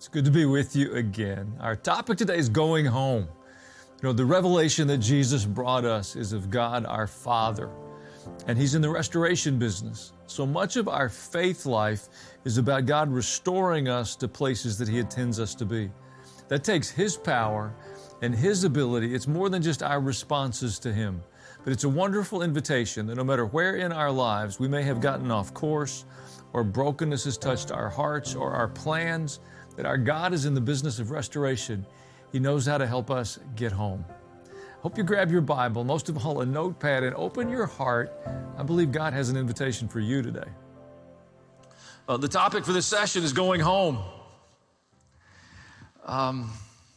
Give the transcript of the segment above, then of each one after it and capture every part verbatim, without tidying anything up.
It's good to be with you again. Our topic today is going home. You know, the revelation that Jesus brought us is of God our Father, and He's in the restoration business. So much of our faith life is about God restoring us to places that He intends us to be. That takes His power and His ability. It's more than just our responses to Him, but it's a wonderful invitation that no matter where in our lives we may have gotten off course, or brokenness has touched our hearts or our plans, that our God is in the business of restoration. He knows how to help us get home. Hope you grab your Bible, most of all a notepad, and open your heart. I believe God has an invitation for you today. Uh, the topic for this session is going home. Um,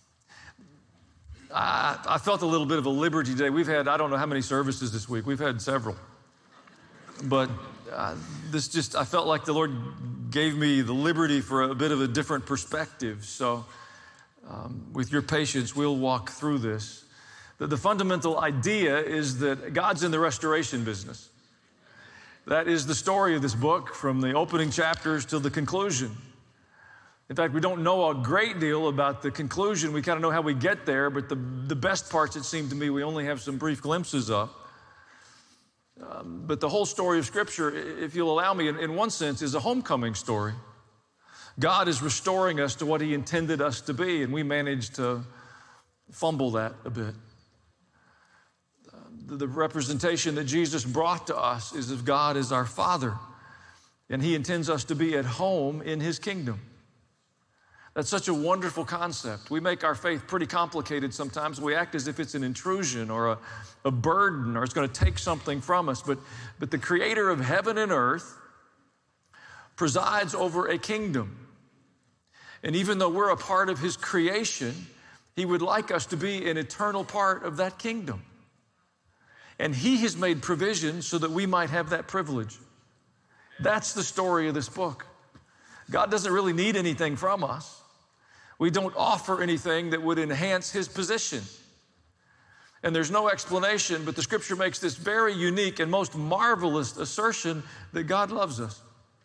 I, I felt a little bit of a liberty today. We've had, I don't know how many services this week. We've had several. But uh, this just, I felt like the Lord gave me the liberty for a bit of a different perspective. So um, with your patience, we'll walk through this. The, the fundamental idea is that God's in the restoration business. That is the story of this book from the opening chapters till the conclusion. In fact, we don't know a great deal about the conclusion. We kind of know how we get there, but the, the best parts, it seemed to me, we only have some brief glimpses of. Um, but the whole story of Scripture, if you'll allow me, in, in one sense, is a homecoming story. God is restoring us to what He intended us to be, and we managed to fumble that a bit. Uh, the, the representation that Jesus brought to us is of God as our Father, and He intends us to be at home in His kingdom. That's such a wonderful concept. We make our faith pretty complicated sometimes. We act as if it's an intrusion or a, a burden, or it's going to take something from us. But, but the Creator of heaven and earth presides over a kingdom. And even though we're a part of His creation, He would like us to be an eternal part of that kingdom. And He has made provision so that we might have that privilege. That's the story of this book. God doesn't really need anything from us. We don't offer anything that would enhance His position. And there's no explanation, but the Scripture makes this very unique and most marvelous assertion that God loves us.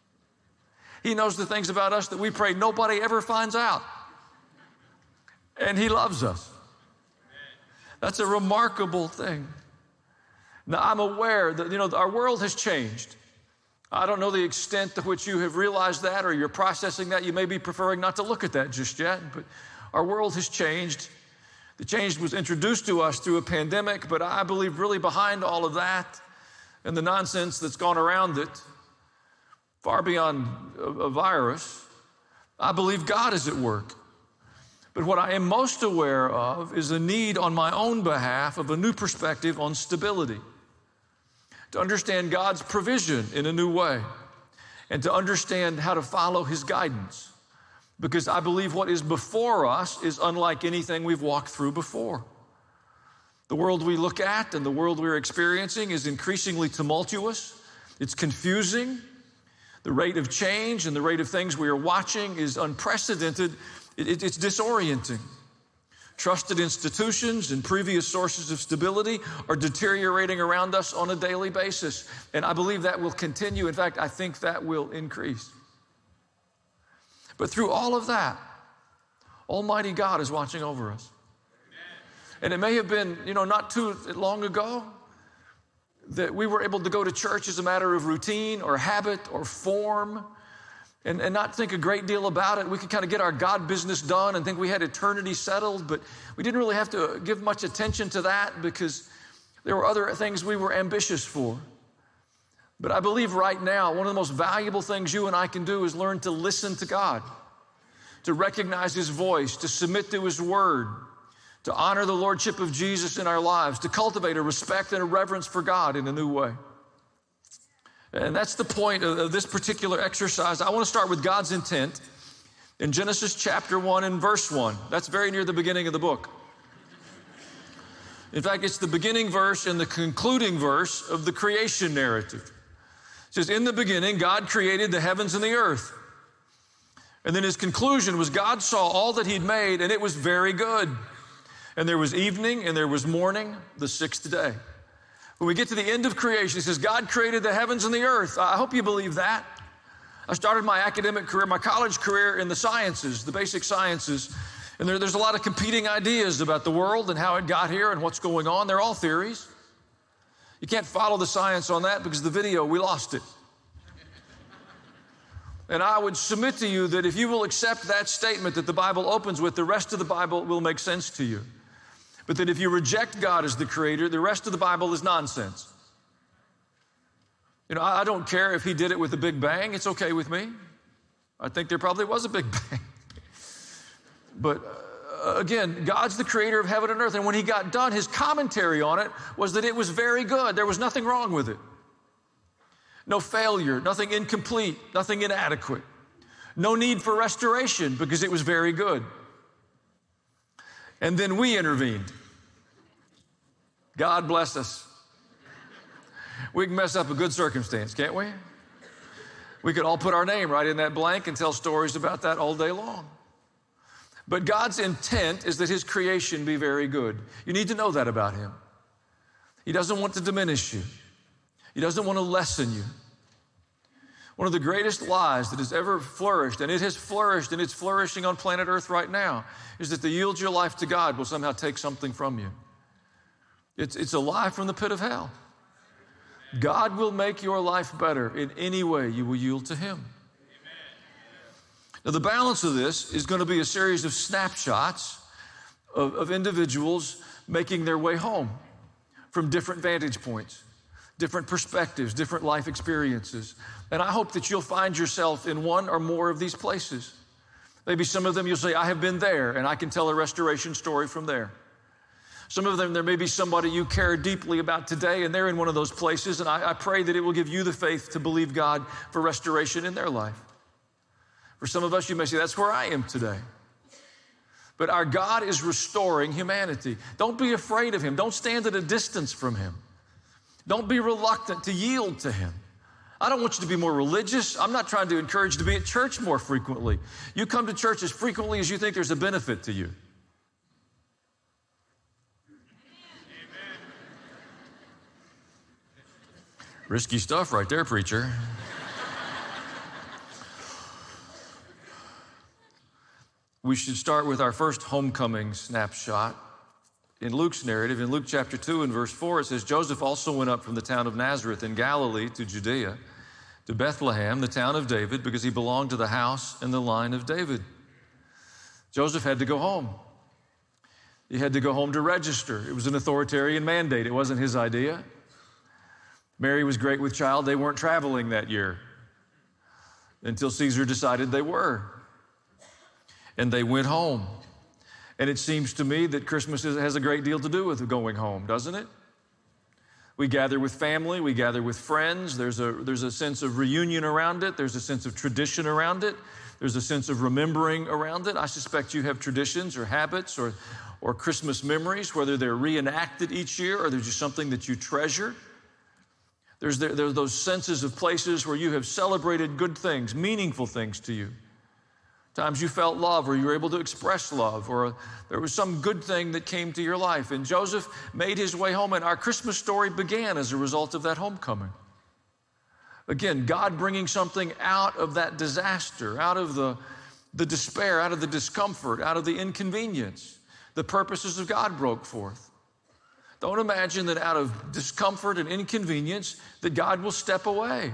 He knows the things about us that we pray nobody ever finds out. And He loves us. That's a remarkable thing. Now, I'm aware that, you know, our world has changed. I don't know the extent to which you have realized that or you're processing that. You may be preferring not to look at that just yet, but our world has changed. The change was introduced to us through a pandemic, but I believe really behind all of that and the nonsense that's gone around it, far beyond a, a virus, I believe God is at work. But what I am most aware of is a need on my own behalf of a new perspective on stability, to understand God's provision in a new way, and to understand how to follow His guidance. Because I believe what is before us is unlike anything we've walked through before. The world we look at and the world we're experiencing is increasingly tumultuous. It's confusing. The rate of change and the rate of things we are watching is unprecedented. It, it, it's disorienting. Trusted institutions and previous sources of stability are deteriorating around us on a daily basis. And I believe that will continue. In fact, I think that will increase. But through all of that, Almighty God is watching over us. And it may have been, you know, not too long ago that we were able to go to church as a matter of routine or habit or form, And, and not think a great deal about it. We could kind of get our God business done and think we had eternity settled, but we didn't really have to give much attention to that because there were other things we were ambitious for. But I believe right now, one of the most valuable things you and I can do is learn to listen to God, to recognize His voice, to submit to His word, to honor the lordship of Jesus in our lives, to cultivate a respect and a reverence for God in a new way. And that's the point of this particular exercise. I want to start with God's intent in Genesis chapter one and verse one. That's very near the beginning of the book. In fact, it's the beginning verse and the concluding verse of the creation narrative. It says, in the beginning, God created the heavens and the earth. And then His conclusion was God saw all that He'd made, and it was very good. And there was evening and there was morning, the sixth day. When we get to the end of creation, it says God created the heavens and the earth. I hope you believe that. I started my academic career, my college career in the sciences, the basic sciences. And there, there's a lot of competing ideas about the world and how it got here and what's going on. They're all theories. You can't follow the science on that because the video, we lost it. And I would submit to you that if you will accept that statement that the Bible opens with, the rest of the Bible will make sense to you. But that if you reject God as the creator, the rest of the Bible is nonsense. You know, I don't care if he did it with a big bang. It's okay with me. I think there probably was a big bang. But uh, again, God's the creator of heaven and earth. And when he got done, his commentary on it was that it was very good. There was nothing wrong with it. No failure, nothing incomplete, nothing inadequate. No need for restoration because it was very good. And then we intervened. God bless us. We can mess up a good circumstance, can't we? We could all put our name right in that blank and tell stories about that all day long. But God's intent is that his creation be very good. You need to know that about him. He doesn't want to diminish you. He doesn't want to lessen you. One of the greatest lies that has ever flourished, and it has flourished and it's flourishing on planet Earth right now, is that to yield your life to God will somehow take something from you. It's, it's a lie from the pit of hell. God will make your life better in any way you will yield to him. Now, the balance of this is going to be a series of snapshots of, of individuals making their way home from different vantage points, different perspectives, different life experiences. And I hope that you'll find yourself in one or more of these places. Maybe some of them you'll say, I have been there, and I can tell a restoration story from there. Some of them, there may be somebody you care deeply about today, and they're in one of those places, and I, I pray that it will give you the faith to believe God for restoration in their life. For some of us, you may say, that's where I am today. But our God is restoring humanity. Don't be afraid of him. Don't stand at a distance from him. Don't be reluctant to yield to him. I don't want you to be more religious. I'm not trying to encourage you to be at church more frequently. You come to church as frequently as you think there's a benefit to you. Risky stuff right there, preacher. We should start with our first homecoming snapshot. In Luke's narrative, in Luke chapter two and verse four, it says, Joseph also went up from the town of Nazareth in Galilee to Judea, to Bethlehem, the town of David, because he belonged to the house and the line of David. Joseph had to go home. He had to go home to register. It was an authoritarian mandate. It wasn't his idea. Mary was great with child. They weren't traveling that year until Caesar decided they were. And they went home. And it seems to me that Christmas has a great deal to do with going home, doesn't it? We gather with family, we gather with friends. There's a, there's a sense of reunion around it. There's a sense of tradition around it. There's a sense of remembering around it. I suspect you have traditions or habits or, or Christmas memories, whether they're reenacted each year or they're just something that you treasure. There's, there, there's those senses of places where you have celebrated good things, meaningful things to you. Times you felt love or you were able to express love or there was some good thing that came to your life. And Joseph made his way home, and our Christmas story began as a result of that homecoming. Again, God bringing something out of that disaster, out of the, the despair, out of the discomfort, out of the inconvenience. The purposes of God broke forth. Don't imagine that out of discomfort and inconvenience that God will step away.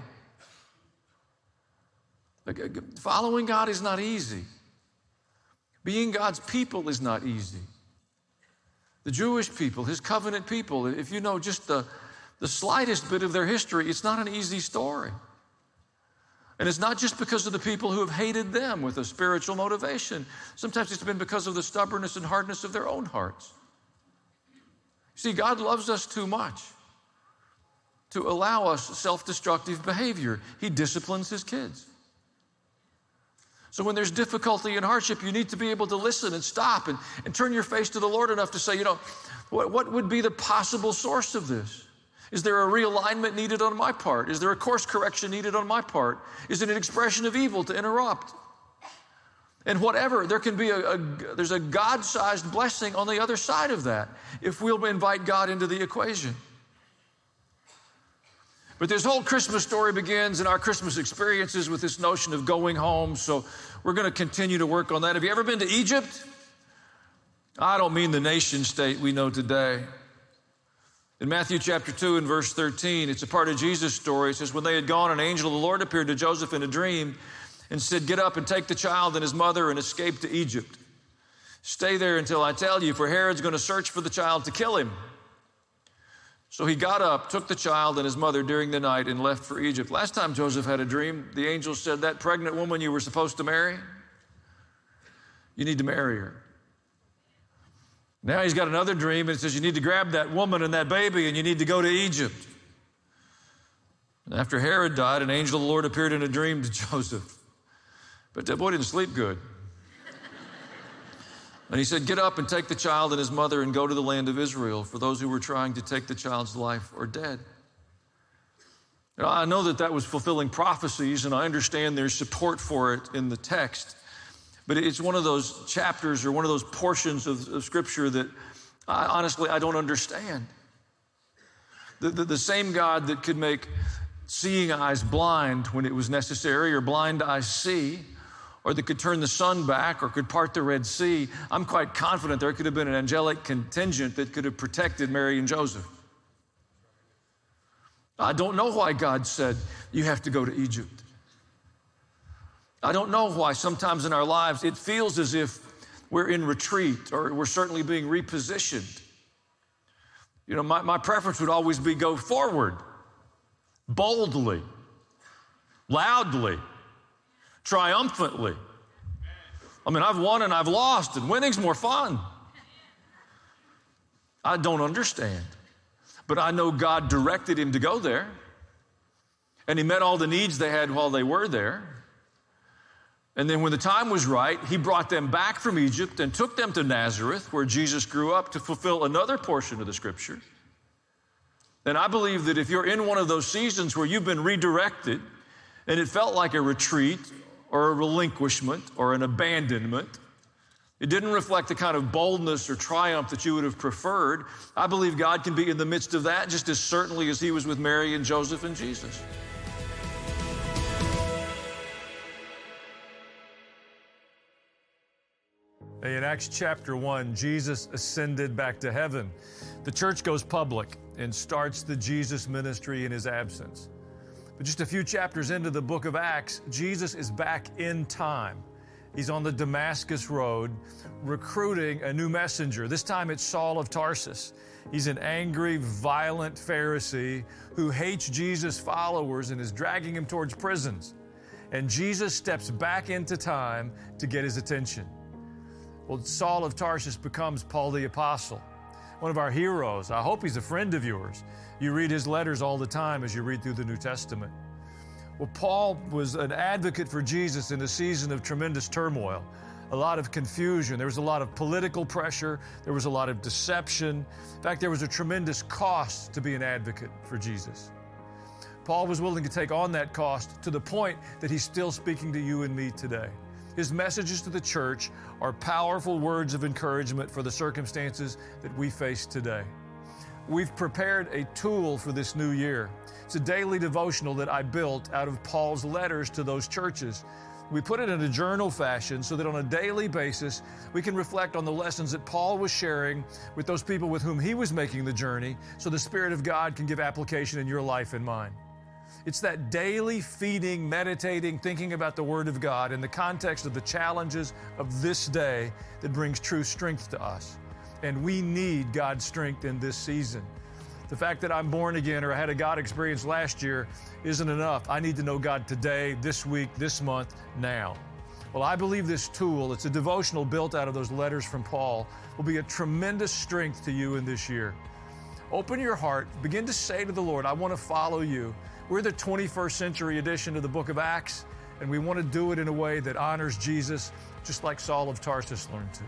Following God is not easy. Being God's people is not easy. The Jewish people, his covenant people, if you know just the, the slightest bit of their history, it's not an easy story. And it's not just because of the people who have hated them with a spiritual motivation. Sometimes it's been because of the stubbornness and hardness of their own hearts. See, God loves us too much to allow us self-destructive behavior. He disciplines his kids. So when there's difficulty and hardship, you need to be able to listen and stop and, and turn your face to the Lord enough to say, you know, what, what would be the possible source of this? Is there a realignment needed on my part? Is there a course correction needed on my part? Is it an expression of evil to interrupt? And whatever, there can be a, a there's a God-sized blessing on the other side of that if we'll invite God into the equation. But this whole Christmas story begins in our Christmas experiences with this notion of going home. So we're going to continue to work on that. Have you ever been to Egypt? I don't mean the nation state we know today. In Matthew chapter two and verse thirteen, it's a part of Jesus' story. It says, when they had gone, an angel of the Lord appeared to Joseph in a dream and said, get up and take the child and his mother and escape to Egypt. Stay there until I tell you, for Herod's going to search for the child to kill him. So he got up, took the child and his mother during the night and left for Egypt. Last time Joseph had a dream, the angel said, that pregnant woman you were supposed to marry, you need to marry her. Now he's got another dream, and it says you need to grab that woman and that baby, and you need to go to Egypt. And after Herod died, an angel of the Lord appeared in a dream to Joseph. But that boy didn't sleep good. And he said, get up and take the child and his mother and go to the land of Israel, for those who were trying to take the child's life are dead. Now, I know that that was fulfilling prophecies, and I understand there's support for it in the text. But it's one of those chapters or one of those portions of, of Scripture that I, honestly I don't understand. The, the, the same God that could make seeing eyes blind when it was necessary, or blind eyes see, or that could turn the sun back or could part the Red Sea, I'm quite confident there could have been an angelic contingent that could have protected Mary and Joseph. I don't know why God said you have to go to Egypt. I don't know why sometimes in our lives it feels as if we're in retreat or we're certainly being repositioned. You know, my, my preference would always be go forward, boldly, loudly, triumphantly. I mean, I've won and I've lost, and winning's more fun. I don't understand, but I know God directed him to go there, and he met all the needs they had while they were there. And then when the time was right, he brought them back from Egypt and took them to Nazareth, where Jesus grew up, to fulfill another portion of the Scripture. And I believe that if you're in one of those seasons where you've been redirected and it felt like a retreat or a relinquishment or an abandonment, it didn't reflect the kind of boldness or triumph that you would have preferred, I believe God can be in the midst of that just as certainly as he was with Mary and Joseph and Jesus. In Acts chapter one, Jesus ascended back to heaven. The church goes public and starts the Jesus ministry in his absence. But just a few chapters into the book of Acts, Jesus is back in time. He's on the Damascus road recruiting a new messenger. This time it's Saul of Tarsus. He's an angry, violent Pharisee who hates Jesus' followers and is dragging him towards prisons. And Jesus steps back into time to get his attention. Well, Saul of Tarsus becomes Paul the Apostle, one of our heroes. I hope he's a friend of yours. You read his letters all the time as you read through the New Testament. Well, Paul was an advocate for Jesus in a season of tremendous turmoil, a lot of confusion. There was a lot of political pressure. There was a lot of deception. In fact, there was a tremendous cost to be an advocate for Jesus. Paul was willing to take on that cost to the point that he's still speaking to you and me today. His messages to the church are powerful words of encouragement for the circumstances that we face today. We've prepared a tool for this new year. It's a daily devotional that I built out of Paul's letters to those churches. We put it in a journal fashion so that on a daily basis, we can reflect on the lessons that Paul was sharing with those people with whom he was making the journey, so the Spirit of God can give application in your life and mine. It's that daily feeding, meditating, thinking about the Word of God in the context of the challenges of this day that brings true strength to us. And we need God's strength in this season. The fact that I'm born again or I had a God experience last year isn't enough. I need to know God today, this week, this month, now. Well, I believe this tool, it's a devotional built out of those letters from Paul, will be a tremendous strength to you in this year. Open your heart, begin to say to the Lord, I want to follow you. We're the twenty-first century edition of the book of Acts, and we want to do it in a way that honors Jesus, just like Saul of Tarsus learned to.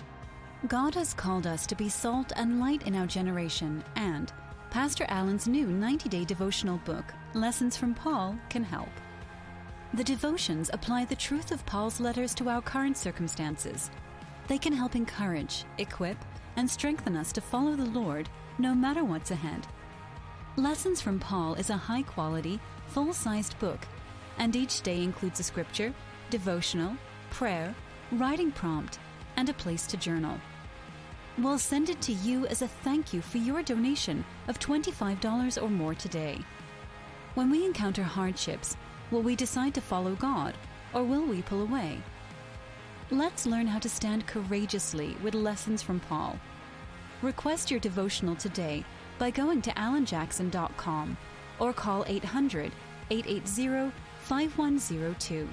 God has called us to be salt and light in our generation, and Pastor Allen's new ninety-day devotional book, Lessons from Paul, can help. The devotions apply the truth of Paul's letters to our current circumstances. They can help encourage, equip, and strengthen us to follow the Lord no matter what's ahead. Lessons from Paul is a high-quality, full-sized book, and each day includes a scripture, devotional, prayer, writing prompt, and a place to journal. We'll send it to you as a thank you for your donation of twenty-five dollars or more today. When we encounter hardships, will we decide to follow God, or will we pull away? Let's learn how to stand courageously with Lessons from Paul. Request your devotional today by going to alan jackson dot com or call eight hundred, eight eight zero, five one zero two.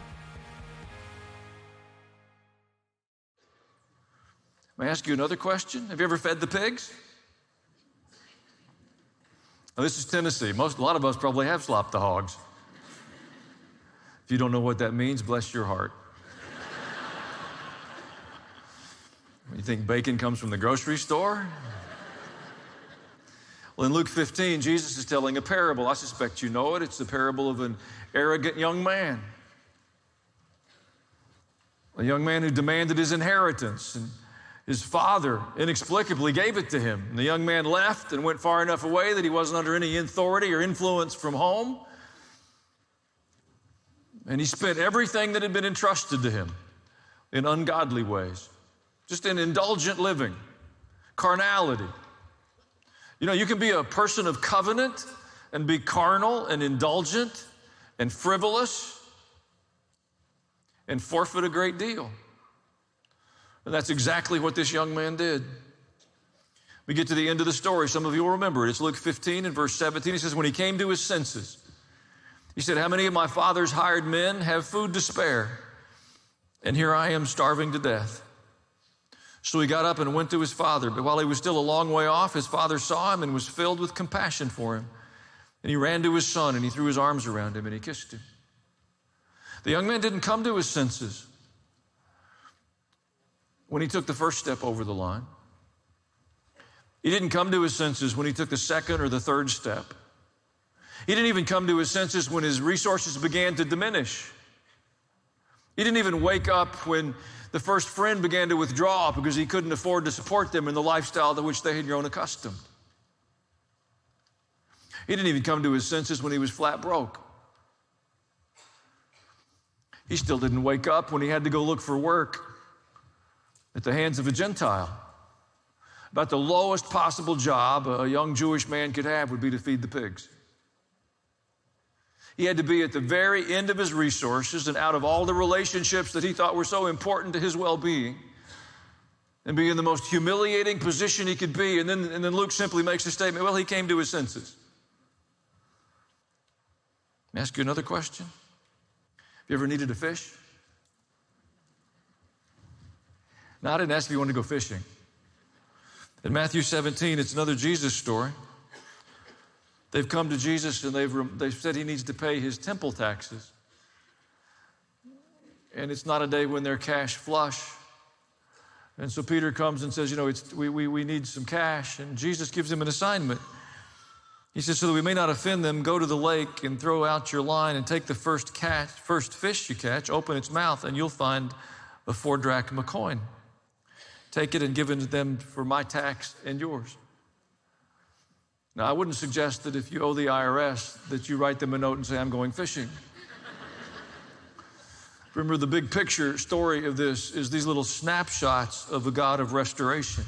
May I ask you another question? Have you ever fed the pigs? Now, this is Tennessee. Most, a lot of us probably have slopped the hogs. If you don't know what that means, bless your heart. You think bacon comes from the grocery store? Well, in Luke fifteen, Jesus is telling a parable. I suspect you know it. It's the parable of an arrogant young man. A young man who demanded his inheritance, and his father inexplicably gave it to him. And the young man left and went far enough away that he wasn't under any authority or influence from home. And he spent everything that had been entrusted to him in ungodly ways, just in indulgent living, carnality. You know, you can be a person of covenant and be carnal and indulgent and frivolous and forfeit a great deal. And that's exactly what this young man did. We get to the end of the story. Some of you will remember it. It's Luke fifteen and verse seventeen. He says, when he came to his senses, he said, how many of my father's hired men have food to spare? And here I am starving to death. So he got up and went to his father. But while he was still a long way off, his father saw him and was filled with compassion for him. And he ran to his son and he threw his arms around him and he kissed him. The young man didn't come to his senses when he took the first step over the line. He didn't come to his senses when he took the second or the third step. He didn't even come to his senses when his resources began to diminish. He didn't even wake up when the first friend began to withdraw because he couldn't afford to support them in the lifestyle to which they had grown accustomed. He didn't even come to his senses when he was flat broke. He still didn't wake up when he had to go look for work at the hands of a Gentile. About the lowest possible job a young Jewish man could have would be to feed the pigs. He had to be at the very end of his resources and out of all the relationships that he thought were so important to his well-being and be in the most humiliating position he could be. And then, and then Luke simply makes a statement, well, he came to his senses. Let me ask you another question. Have you ever needed a fish? Now, I didn't ask if you wanted to go fishing. In Matthew seventeen, it's another Jesus story. They've come to Jesus and they've, they've said he needs to pay his temple taxes. And it's not a day when they're cash flush. And so Peter comes and says, you know, it's, we, we, we need some cash. And Jesus gives him an assignment. He says, so that we may not offend them, go to the lake and throw out your line and take the first catch, first fish you catch, open its mouth, and you'll find a four drachma coin. Take it and give it to them for my tax and yours. Now, I wouldn't suggest that if you owe the I R S that you write them a note and say, I'm going fishing. Remember, the big picture story of this is these little snapshots of a God of restoration.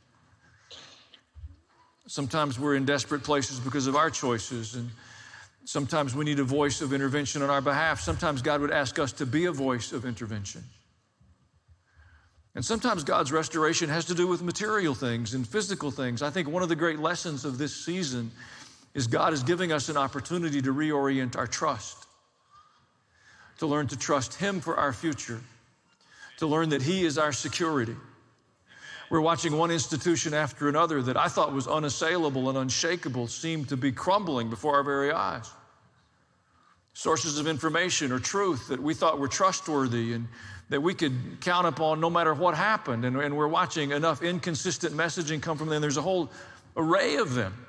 Sometimes we're in desperate places because of our choices, and sometimes we need a voice of intervention on our behalf. Sometimes God would ask us to be a voice of intervention. And sometimes God's restoration has to do with material things and physical things. I think one of the great lessons of this season is God is giving us an opportunity to reorient our trust, to learn to trust Him for our future, to learn that He is our security. We're watching one institution after another that I thought was unassailable and unshakable seem to be crumbling before our very eyes. Sources of information or truth that we thought were trustworthy and that we could count upon no matter what happened. And, and we're watching enough inconsistent messaging come from them. There's a whole array of them.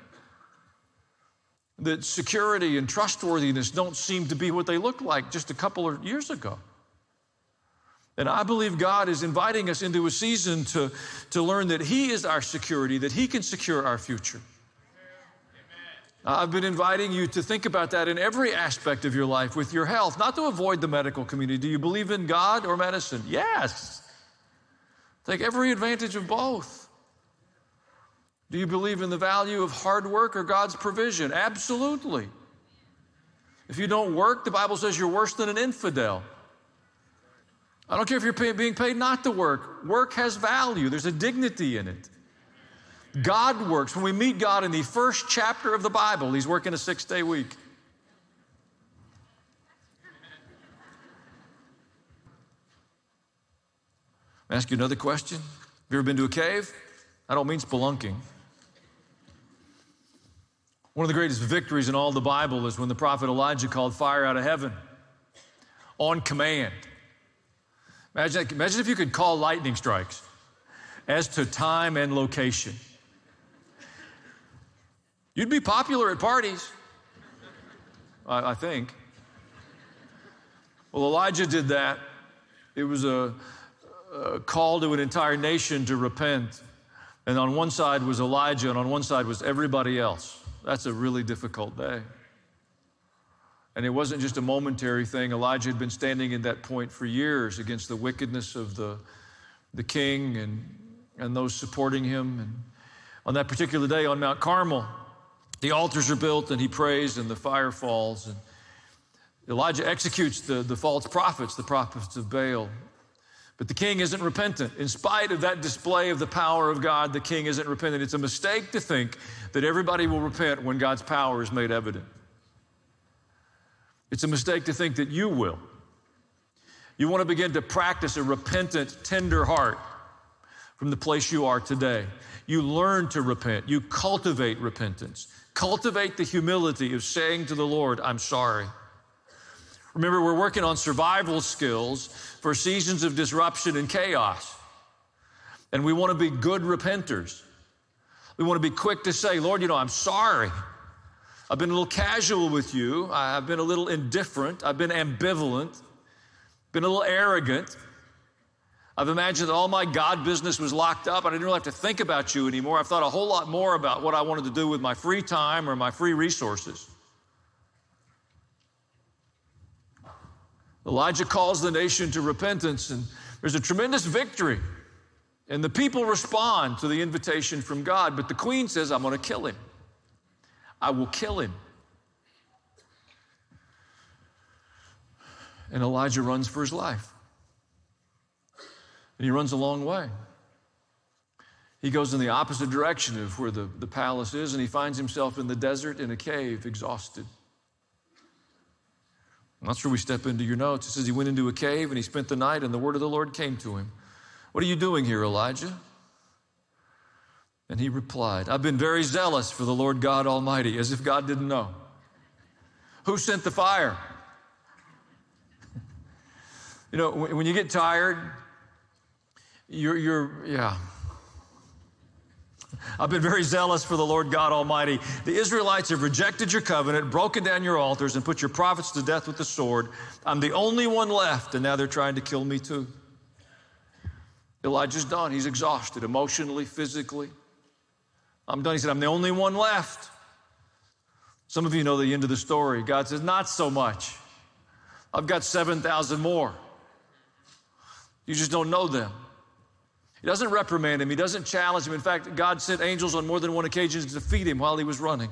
That security and trustworthiness don't seem to be what they looked like just a couple of years ago. And I believe God is inviting us into a season to, to learn that He is our security, that He can secure our future. I've been inviting you to think about that in every aspect of your life with your health, not to avoid the medical community. Do you believe in God or medicine? Yes. Take every advantage of both. Do you believe in the value of hard work or God's provision? Absolutely. If you don't work, the Bible says you're worse than an infidel. I don't care if you're pay, being paid not to work. Work has value. There's a dignity in it. God works. When we meet God in the first chapter of the Bible, He's working a six-day week. I'll ask you another question. Have you ever been to a cave? I don't mean spelunking. One of the greatest victories in all the Bible is when the prophet Elijah called fire out of heaven on command. Imagine, imagine if you could call lightning strikes as to time and location. You'd be popular at parties, I, I think. Well, Elijah did that. It was a, a call to an entire nation to repent. And on one side was Elijah, and on one side was everybody else. That's a really difficult day. And it wasn't just a momentary thing. Elijah had been standing in that point for years against the wickedness of the, the king and, and those supporting him. And on that particular day on Mount Carmel, the altars are built and he prays and the fire falls. And Elijah executes the, the false prophets, the prophets of Baal. But the king isn't repentant. In spite of that display of the power of God, the king isn't repentant. It's a mistake to think that everybody will repent when God's power is made evident. It's a mistake to think that you will. You want to begin to practice a repentant, tender heart from the place you are today. You learn to repent. You cultivate repentance. Cultivate the humility of saying to the Lord, I'm sorry. Remember, we're working on survival skills for seasons of disruption and chaos. And we want to be good repenters. We want to be quick to say, Lord, you know, I'm sorry. I've been a little casual with you. I've been a little indifferent. I've been ambivalent, been a little arrogant. I've imagined that all my God business was locked up. I didn't really have to think about you anymore. I've thought a whole lot more about what I wanted to do with my free time or my free resources. Elijah calls the nation to repentance, and there's a tremendous victory. And the people respond to the invitation from God, but the queen says, I'm going to kill him. I will kill him. And Elijah runs for his life. And he runs a long way. He goes in the opposite direction of where the, the palace is, and he finds himself in the desert in a cave, exhausted. And that's where we step into your notes. It says he went into a cave and he spent the night, and the word of the Lord came to him. What are you doing here, Elijah? And he replied, I've been very zealous for the Lord God Almighty, as if God didn't know. Who sent the fire? You know, when you get tired, you're, you're, yeah. I've been very zealous for the Lord God Almighty. The Israelites have rejected your covenant, broken down your altars, and put your prophets to death with the sword. I'm the only one left, and now they're trying to kill me too. Elijah's done. He's exhausted emotionally, physically. I'm done. He said, I'm the only one left. Some of you know the end of the story. God says, not so much. I've got seven thousand more. You just don't know them. He doesn't reprimand him. He doesn't challenge him. In fact, God sent angels on more than one occasion to defeat him while he was running.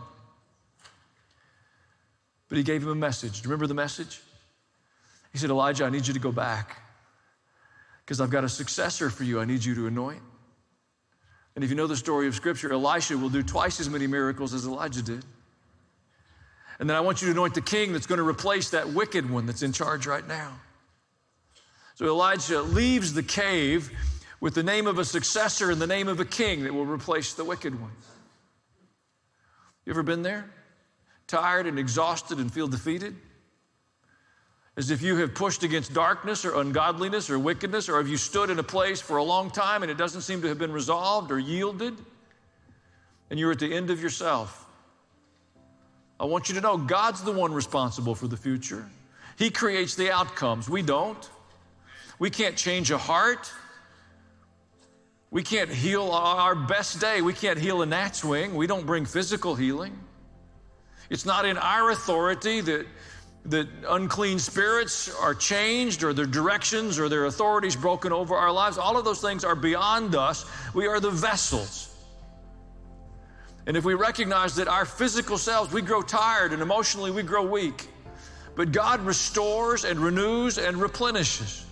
But he gave him a message. Do you remember the message? He said, Elijah, I need you to go back because I've got a successor for you I need you to anoint. And if you know the story of Scripture, Elisha will do twice as many miracles as Elijah did. And then I want you to anoint the king that's going to replace that wicked one that's in charge right now. So Elijah leaves the cave with the name of a successor and the name of a king that will replace the wicked one. You ever been there? Tired and exhausted and feel defeated? As if you have pushed against darkness or ungodliness or wickedness, or have you stood in a place for a long time and it doesn't seem to have been resolved or yielded, and you're at the end of yourself? I want you to know God's the one responsible for the future. He creates the outcomes. We don't. We can't change a heart. We can't heal our best day. We can't heal a gnat's wing. We don't bring physical healing. It's not in our authority that, that unclean spirits are changed or their directions or their authorities broken over our lives. All of those things are beyond us. We are the vessels. And if we recognize that our physical selves, we grow tired and emotionally we grow weak, but God restores and renews and replenishes.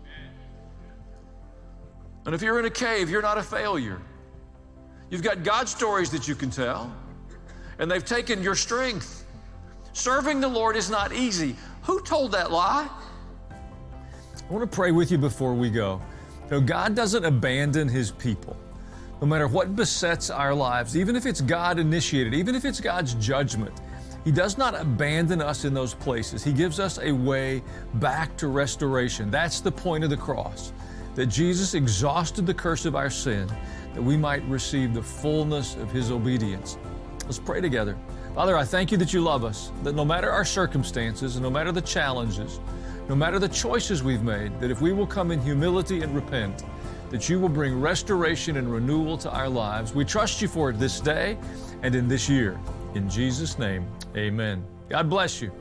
And if you're in a cave, you're not a failure. You've got God stories that you can tell, and they've taken your strength. Serving the Lord is not easy. Who told that lie? I want to pray with you before we go. You know, God doesn't abandon His people. No matter what besets our lives, even if it's God initiated, even if it's God's judgment, He does not abandon us in those places. He gives us a way back to restoration. That's the point of the cross, that Jesus exhausted the curse of our sin, that we might receive the fullness of His obedience. Let's pray together. Father, I thank You that You love us, that no matter our circumstances, and no matter the challenges, no matter the choices we've made, that if we will come in humility and repent, that You will bring restoration and renewal to our lives. We trust You for it this day and in this year. In Jesus' name, amen. God bless you.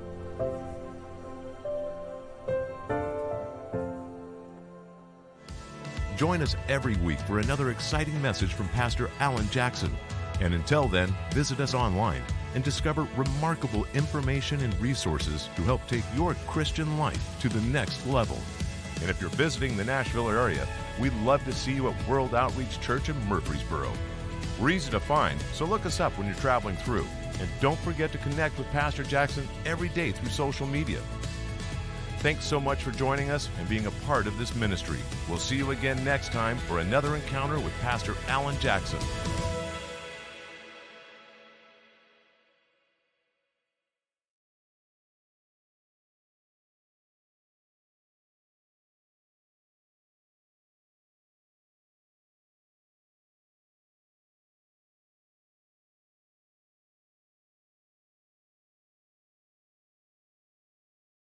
Join us every week for another exciting message from Pastor Alan Jackson. And until then, visit us online and discover remarkable information and resources to help take your Christian life to the next level. And if you're visiting the Nashville area, we'd love to see you at World Outreach Church in Murfreesboro. We're easy to find, so look us up when you're traveling through. And don't forget to connect with Pastor Jackson every day through social media. Thanks so much for joining us and being a part of this ministry. We'll see you again next time for another encounter with Pastor Alan Jackson.